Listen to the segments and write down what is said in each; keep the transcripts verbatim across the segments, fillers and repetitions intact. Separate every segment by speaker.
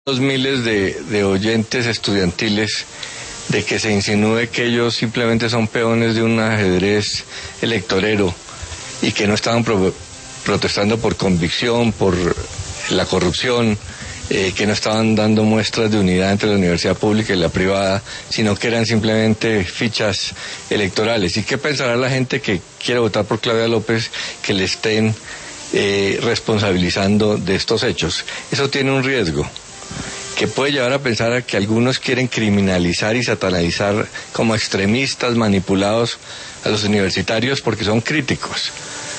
Speaker 1: miles de, de oyentes estudiantiles de que se insinúe que ellos simplemente son peones de un ajedrez electorero y que no estaban pro, protestando por convicción, por la corrupción, eh, que no estaban dando muestras de unidad entre la universidad pública y la privada, sino que eran simplemente fichas electorales. ¿Y qué pensará la gente que quiere votar por Claudia López que le estén eh, responsabilizando de estos hechos? Eso tiene un riesgo que puede llevar a pensar a que algunos quieren criminalizar y satanizar como extremistas manipulados a los universitarios porque son críticos.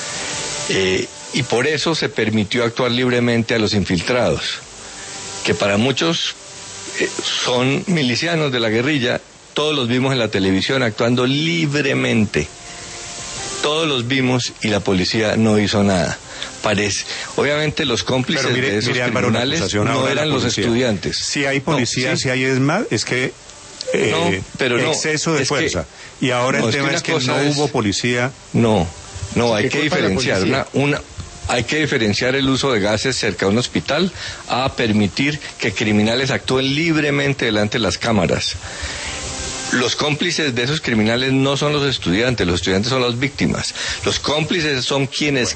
Speaker 1: Eh, y por eso se permitió actuar libremente a los infiltrados, que para muchos eh, son milicianos de la guerrilla. Todos los vimos en la televisión actuando libremente. Todos los vimos y la policía no hizo nada. Parece, obviamente los cómplices mire, de esos mire, Álvaro, criminales no eran los estudiantes.
Speaker 2: Si hay policía, no, sí. si hay ESMAD, es que eh,
Speaker 1: no, pero no,
Speaker 2: exceso de fuerza. Que, y ahora no, el tema es que, es que no es, hubo policía.
Speaker 1: No, no, hay que diferenciar una, una, hay que diferenciar el uso de gases cerca de un hospital a permitir que criminales actúen libremente delante de las cámaras. Los cómplices de esos criminales no son los estudiantes, los estudiantes son las víctimas. Los cómplices son quienes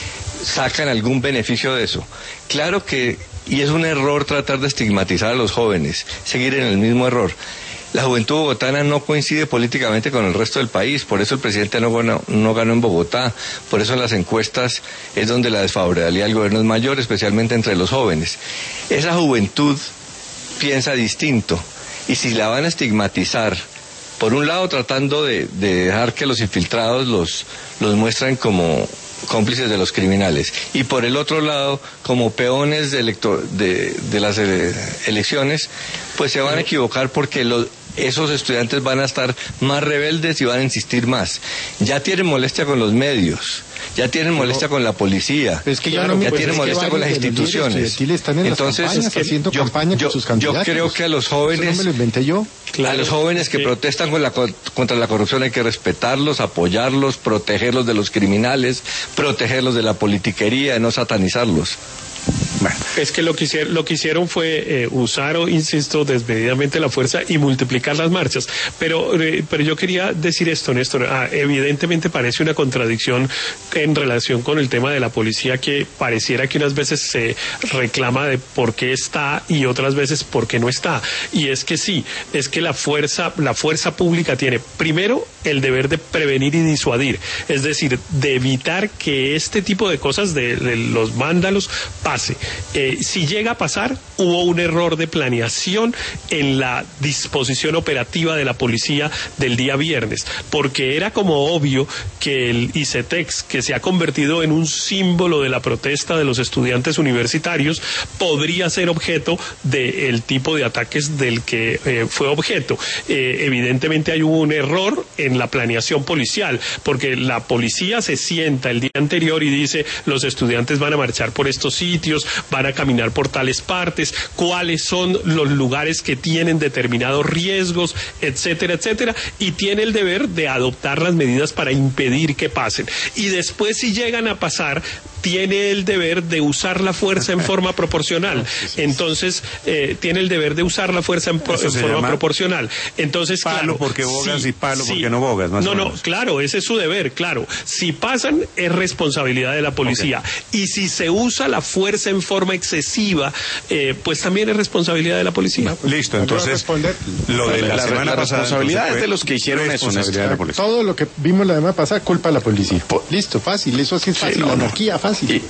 Speaker 1: sacan algún beneficio de eso. Claro que, y es un error tratar de estigmatizar a los jóvenes, seguir en el mismo error. La juventud bogotana no coincide políticamente con el resto del país, por eso el presidente no ganó, no ganó en Bogotá, por eso en las encuestas es donde la desfavorabilidad del gobierno es mayor, especialmente entre los jóvenes. Esa juventud piensa distinto, y si la van a estigmatizar, por un lado tratando de, de dejar que los infiltrados los, los muestren como cómplices de los criminales, y por el otro lado como peones de, elector, de, de las ele, elecciones, pues se van a equivocar porque los, esos estudiantes van a estar más rebeldes y van a insistir más. Ya tienen molestia con los medios, ya tienen molestia con la policía,
Speaker 3: es que ya,
Speaker 1: claro,
Speaker 3: no,
Speaker 1: ya
Speaker 3: pues
Speaker 1: tienen
Speaker 3: es
Speaker 1: molestia con las instituciones.
Speaker 3: Están en
Speaker 1: Entonces,
Speaker 3: las campañas,
Speaker 1: es que
Speaker 3: haciendo
Speaker 1: yo,
Speaker 3: campaña
Speaker 1: yo,
Speaker 3: con sus candidatos.
Speaker 1: yo creo que a los jóvenes,
Speaker 3: eso no me lo inventé yo.
Speaker 1: Claro, a los jóvenes que sí. protestan con la, contra la corrupción hay que respetarlos, apoyarlos, protegerlos de los criminales, protegerlos de la politiquería, no satanizarlos.
Speaker 4: Bueno. Es que lo que hicieron, lo que hicieron fue eh, usar, insisto, desmedidamente la fuerza y multiplicar las marchas. Pero, eh, pero yo quería decir esto, Néstor. Ah, evidentemente parece una contradicción en relación con el tema de la policía, que pareciera que unas veces se reclama de por qué está y otras veces por qué no está. Y es que sí, es que la fuerza, la fuerza pública tiene primero el deber de prevenir y disuadir, es decir, de evitar que este tipo de cosas de, de los vándalos pase. Eh, si llega a pasar, hubo un error de planeación en la disposición operativa de la policía del día viernes, porque era como obvio que el ICETEX, que se ha convertido en un símbolo de la protesta de los estudiantes universitarios, podría ser objeto del tipo de ataques del que eh, fue objeto. Eh, evidentemente hay un error en la planeación policial, porque la policía se sienta el día anterior y dice: los estudiantes van a marchar por estos sitios, van a caminar por tales partes, cuáles son los lugares que tienen determinados riesgos, etcétera, etcétera, y tiene el deber de adoptar las medidas para impedir que pasen. Y después, si llegan a pasar, tiene el deber de usar la fuerza en forma proporcional. Entonces, eh, tiene el deber de usar la fuerza en, pro, en forma proporcional. Entonces,
Speaker 2: palo
Speaker 4: claro,
Speaker 2: porque bogas
Speaker 4: sí,
Speaker 2: y palo
Speaker 4: sí,
Speaker 2: porque no bogas. Más
Speaker 4: no, no, claro, ese es su deber, claro. Si pasan, es responsabilidad de la policía. Okay. Y si se usa la fuerza en forma excesiva, eh, pues también es responsabilidad de la policía.
Speaker 2: Listo, entonces, lo de la, la semana
Speaker 5: la
Speaker 2: pasada...
Speaker 5: responsabilidad es de los que hicieron eso.
Speaker 3: Todo lo que vimos la semana pasada, culpa de la policía. Po Listo, fácil, eso así es fácil, sí, no, la anarquía, fácil.
Speaker 5: Y,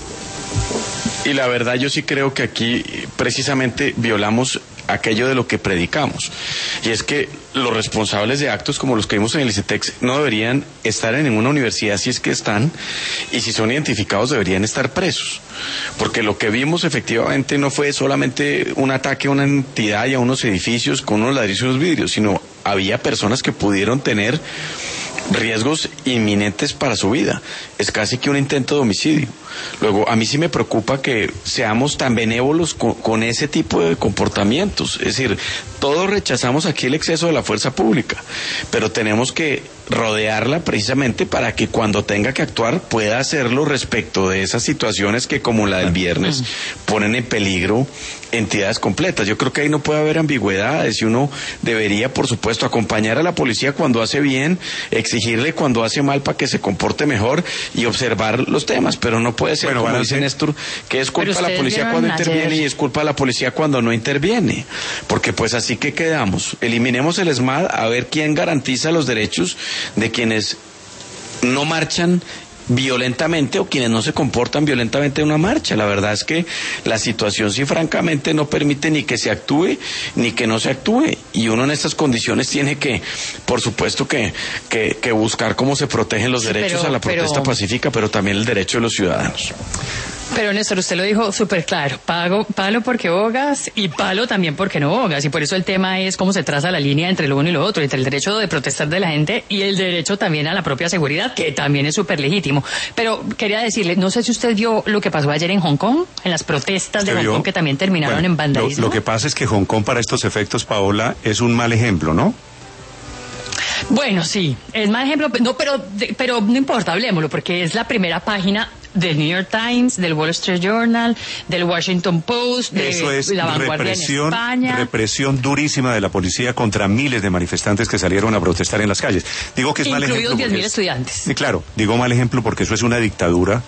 Speaker 5: y la verdad, yo sí creo que aquí precisamente violamos aquello de lo que predicamos, y es que los responsables de actos como los que vimos en el ICETEX no deberían estar en ninguna universidad, si es que están, y si son identificados deberían estar presos, porque lo que vimos efectivamente no fue solamente un ataque a una entidad y a unos edificios con unos ladrillos y unos vidrios, sino había personas que pudieron tener riesgos inminentes para su vida. Es casi que un intento de homicidio. Luego, a mí sí me preocupa que seamos tan benévolos con, con ese tipo de comportamientos. Es decir, todos rechazamos aquí el exceso de la fuerza pública, pero tenemos que rodearla precisamente para que cuando tenga que actuar pueda hacerlo respecto de esas situaciones que, como la del viernes, ponen en peligro entidades completas. Yo creo que ahí no puede haber ambigüedades y uno debería, por supuesto, acompañar a la policía cuando hace bien, exigirle cuando hace mal para que se comporte mejor y observar los temas, pero no puede ser, bueno, como dice Néstor, que es culpa de la policía cuando interviene ayer. Y es culpa de la policía cuando no interviene, porque pues así que quedamos. Eliminemos el ESMAD a ver quién garantiza los derechos de quienes no marchan violentamente o quienes no se comportan violentamente en una marcha. La verdad es que la situación sí francamente no permite ni que se actúe ni que no se actúe, y uno en estas condiciones tiene que, por supuesto que, que, que buscar cómo se protegen los sí, derechos pero, a la protesta pero... pacífica, pero también el derecho de los ciudadanos.
Speaker 6: Pero Néstor, usted lo dijo súper claro, pago, palo porque bogas y palo también porque no bogas, y por eso el tema es cómo se traza la línea entre lo uno y lo otro, entre el derecho de protestar de la gente y el derecho también a la propia seguridad, que también es súper legítimo. Pero quería decirle, no sé si usted vio lo que pasó ayer en Hong Kong, en las protestas de Hong Kong que también terminaron bueno, en vandalismo.
Speaker 2: Lo, lo que pasa es que Hong Kong para estos efectos, Paola, es un mal ejemplo, ¿no?
Speaker 6: Bueno, sí, es mal ejemplo, no, pero, pero no importa, hablemoslo, porque es la primera página del New York Times, del Wall Street Journal, del Washington Post, de
Speaker 2: Eso es
Speaker 6: La Vanguardia en España.
Speaker 2: Represión durísima de la policía contra miles de manifestantes que salieron a protestar en las calles. Digo que es mal ejemplo.
Speaker 6: Incluidos diez mil estudiantes.
Speaker 2: Sí, claro, digo mal ejemplo porque eso es una dictadura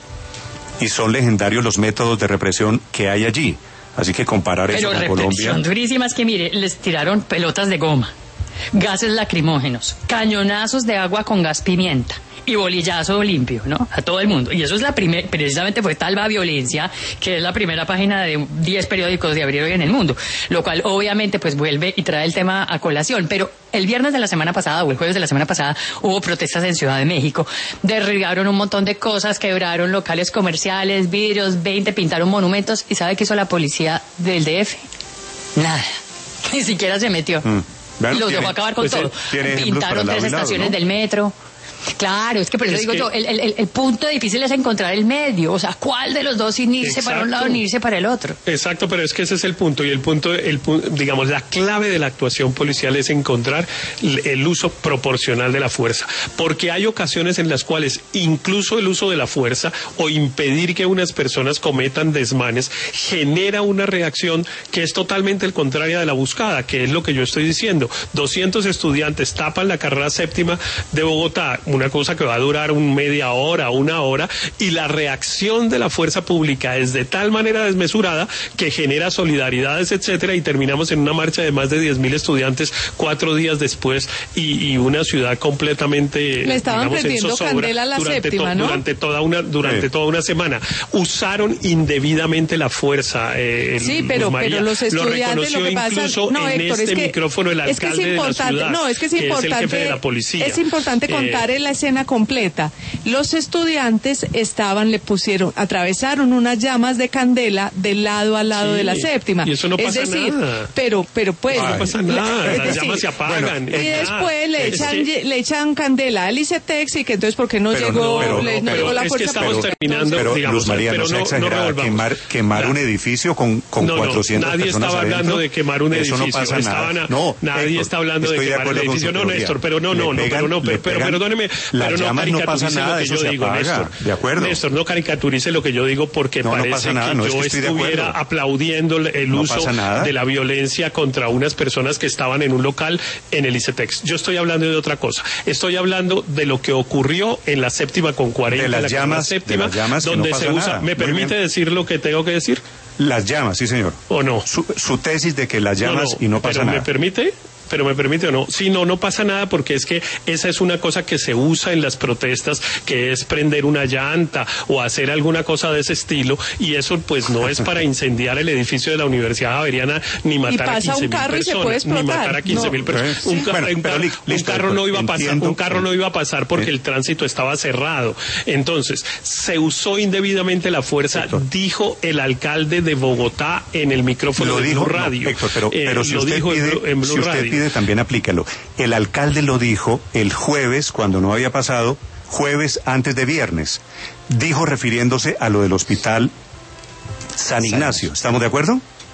Speaker 2: y son legendarios los métodos de represión que hay allí. Así que comparar
Speaker 6: Pero
Speaker 2: eso con
Speaker 6: Colombia... Pero represión durísima es que, mire, les tiraron pelotas de goma, gases lacrimógenos, cañonazos de agua con gas pimienta y bolillazo limpio, ¿no? A todo el mundo. Y eso es la primera, precisamente fue tal la violencia, que es la primera página de diez periódicos de abrir hoy en el mundo, lo cual obviamente pues vuelve y trae el tema a colación. Pero el viernes de la semana pasada o el jueves de la semana pasada hubo protestas en Ciudad de México, derribaron un montón de cosas, quebraron locales comerciales, vidrios, veinte, pintaron monumentos. ¿Y sabe qué hizo la policía del D F? Nada, ni siquiera se metió. Mm. Y los dejó acabar con pues todo. Pintaron tres estaciones, ¿no?, del metro. Claro, es que por eso es digo que... yo, el, el, el punto difícil es encontrar el medio, o sea, ¿cuál de los dos sin irse Exacto. para un lado ni irse para el otro?
Speaker 4: Exacto, pero es que ese es el punto, y el punto, el digamos, la clave de la actuación policial es encontrar el uso proporcional de la fuerza, porque hay ocasiones en las cuales incluso el uso de la fuerza o impedir que unas personas cometan desmanes genera una reacción que es totalmente el contraria de la buscada, que es lo que yo estoy diciendo. doscientos estudiantes tapan la carrera séptima de Bogotá, una cosa que va a durar un media hora, una hora, y la reacción de la fuerza pública es de tal manera desmesurada que genera solidaridades, etcétera, y terminamos en una marcha de más de diez mil estudiantes cuatro días después y, y una ciudad completamente,
Speaker 7: le estaban
Speaker 4: digamos,
Speaker 7: prendiendo candela a la
Speaker 4: durante
Speaker 7: séptima,
Speaker 4: to,
Speaker 7: ¿no?
Speaker 4: Durante toda una, durante sí. toda una semana. Usaron indebidamente la fuerza. Eh,
Speaker 7: sí, pero,
Speaker 4: María,
Speaker 7: pero los estudiantes
Speaker 4: lo,
Speaker 7: lo que pasa,
Speaker 4: incluso
Speaker 7: no,
Speaker 4: en
Speaker 7: Héctor,
Speaker 4: este
Speaker 7: es que,
Speaker 4: micrófono el
Speaker 7: es que
Speaker 4: alcalde
Speaker 7: es importante,
Speaker 4: de la ciudad,
Speaker 7: no, es que es
Speaker 4: que
Speaker 7: importante,
Speaker 4: es el jefe de la policía.
Speaker 7: Es importante contar eh, la escena completa. Los estudiantes estaban, le pusieron, atravesaron unas llamas de candela de lado a lado
Speaker 4: sí,
Speaker 7: de la séptima.
Speaker 4: Y eso no pasa
Speaker 7: es decir,
Speaker 4: nada.
Speaker 7: pero, pero pues.
Speaker 4: No, no pasa nada.
Speaker 7: Es
Speaker 4: Las
Speaker 7: decir,
Speaker 4: llamas se apagan.
Speaker 7: Bueno, y después le
Speaker 4: es
Speaker 7: echan,
Speaker 4: que...
Speaker 7: le echan candela al ICETEX y que entonces, ¿por qué no
Speaker 2: pero
Speaker 7: llegó,
Speaker 2: no, pero,
Speaker 7: le, no
Speaker 2: pero,
Speaker 7: llegó la
Speaker 4: es
Speaker 7: fuerza?
Speaker 4: que estamos
Speaker 7: pero,
Speaker 4: terminando,
Speaker 2: pero,
Speaker 4: digamos,
Speaker 2: Luz María,
Speaker 4: pero
Speaker 2: no sea
Speaker 4: no,
Speaker 2: exagerada,
Speaker 4: no
Speaker 2: quemar, quemar un edificio con, con
Speaker 4: no, no,
Speaker 2: cuatrocientas
Speaker 4: nadie
Speaker 2: personas
Speaker 4: estaba
Speaker 2: adentro,
Speaker 4: hablando de quemar un edificio.
Speaker 2: Eso no pasa
Speaker 4: Estaban
Speaker 2: nada.
Speaker 4: A,
Speaker 2: no,
Speaker 4: nadie
Speaker 2: Héctor,
Speaker 4: está hablando de quemar el edificio. No, Néstor, pero no, no, no, pero no, pero, pero perdóneme, pero no caricaturice lo que yo digo, Néstor.
Speaker 2: De acuerdo.
Speaker 4: Néstor, no caricaturice lo que yo digo porque
Speaker 2: no,
Speaker 4: parece
Speaker 2: no pasa nada,
Speaker 4: que
Speaker 2: no,
Speaker 4: yo
Speaker 2: es que
Speaker 4: estuviera aplaudiendo el
Speaker 2: no
Speaker 4: uso de la violencia contra unas personas que estaban en un local en el ICETEX. Yo estoy hablando de otra cosa. Estoy hablando de lo que ocurrió en la séptima con cuarenta,
Speaker 2: de las
Speaker 4: la
Speaker 2: llamas,
Speaker 4: séptima,
Speaker 2: de las llamas
Speaker 4: donde
Speaker 2: no
Speaker 4: se usa.
Speaker 2: Nada.
Speaker 4: ¿Me permite decir lo que tengo que decir?
Speaker 2: Las llamas, sí, señor.
Speaker 4: ¿O no?
Speaker 2: Su, su tesis de que las llamas
Speaker 4: no, no,
Speaker 2: y no pasa
Speaker 4: pero
Speaker 2: nada.
Speaker 4: ¿me permite? Pero me permite o no, sí, no, no pasa nada porque es que esa es una cosa que se usa en las protestas, que es prender una llanta o hacer alguna cosa de ese estilo, y eso pues no es para incendiar el edificio de la Universidad Javeriana ni matar a quince mil personas, ni matar a quince mil personas. Un, ca bueno, un, ca listo, un carro no iba a pasar, un carro no iba a pasar porque el tránsito estaba cerrado. Entonces, se usó indebidamente la fuerza, Héctor, dijo el alcalde de Bogotá en el micrófono
Speaker 2: lo
Speaker 4: de
Speaker 2: dijo,
Speaker 4: Blue Radio.
Speaker 2: No, Héctor, pero, pero
Speaker 4: eh,
Speaker 2: si
Speaker 4: lo
Speaker 2: usted
Speaker 4: dijo
Speaker 2: pide,
Speaker 4: en Blue
Speaker 2: si usted
Speaker 4: Radio.
Speaker 2: Pide, también aplícalo. El alcalde lo dijo el jueves, cuando no había pasado, jueves antes de viernes. Dijo refiriéndose a lo del hospital San Ignacio. ¿Estamos de acuerdo?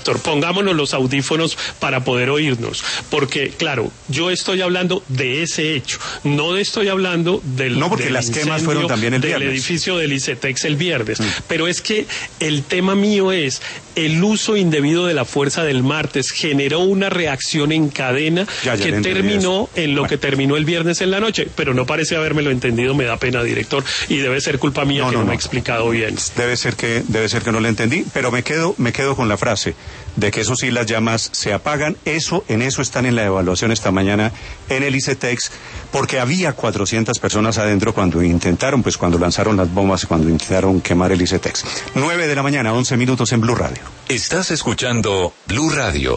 Speaker 4: Héctor, pongámonos los audífonos para poder oírnos, porque claro, yo estoy hablando de ese hecho, no estoy hablando del,
Speaker 2: no porque
Speaker 4: del
Speaker 2: las quemas fueron también el
Speaker 4: del
Speaker 2: viernes.
Speaker 4: edificio del ICETEX el viernes,
Speaker 2: mm.
Speaker 4: pero es que el tema mío es el uso indebido de la fuerza del martes generó una reacción en cadena
Speaker 2: ya, ya
Speaker 4: que terminó en lo bueno. que terminó el viernes en la noche, pero no parece habérmelo entendido, me da pena, director, y debe ser culpa mía no, que no, no me he explicado bien.
Speaker 2: Debe ser que debe ser que no lo entendí, pero me quedo me quedo con la frase de que eso sí, las llamas se apagan. Eso, en eso están en la evaluación esta mañana en el ICETEX, porque había cuatrocientas personas adentro cuando intentaron, pues cuando lanzaron las bombas, cuando intentaron quemar el ICETEX. nueve de la mañana, once minutos en Blue Radio.
Speaker 8: Estás escuchando Blue Radio.